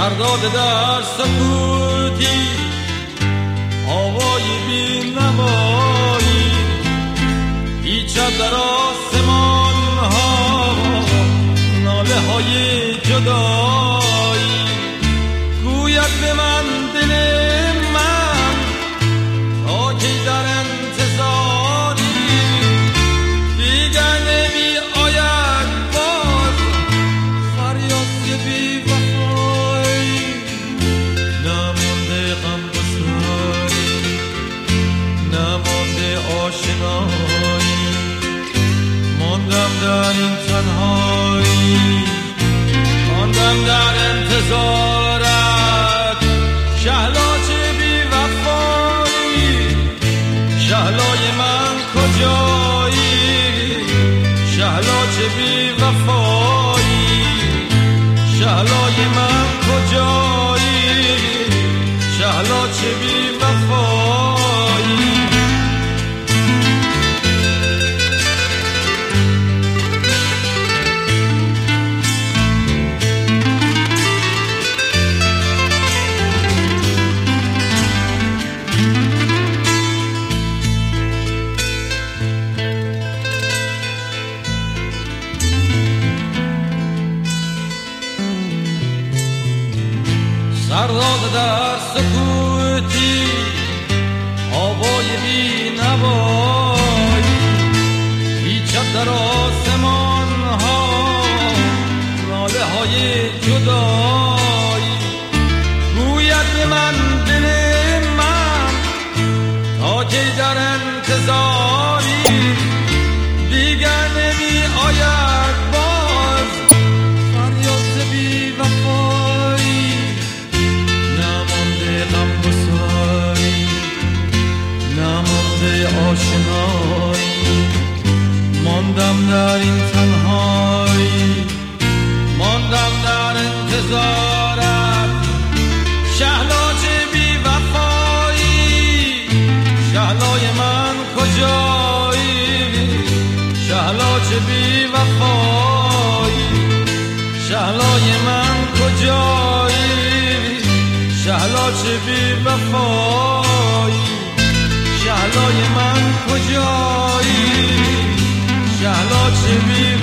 سرداده در سکوتی آوای بی نوایی پیچد در آسمان ها ناله های جدایی گوید به من دل من تا کی در انتظاری دیگر نمی آید باز فریاد بی وفایی نمانده غم گساری نمانده آشنایی ماندم در این تنهایی ماندم در انتظارت شهلا چه بی وفایی شهلای من کجایی شهلا چه بی وفایی شهلای من کجایی شهلا چه بی وفایی سرداده در سکوتی آوای بی نوایی پیچد در آسمان ها ناله های جدایی گوید به من دل من تا کی در انتظاری دیگر نمی آید باز فریاد بی وفایی نمانده غم گساری نمانده آشنایی ماندم در این تنهایی ماندم در انتظارت شهلا چه بی وفایی شهلای من کجایی شهلا چه بی وفایی شهلای من کجایی شهلا چه بی وفایی شهلای من کجایی شهلا چه بی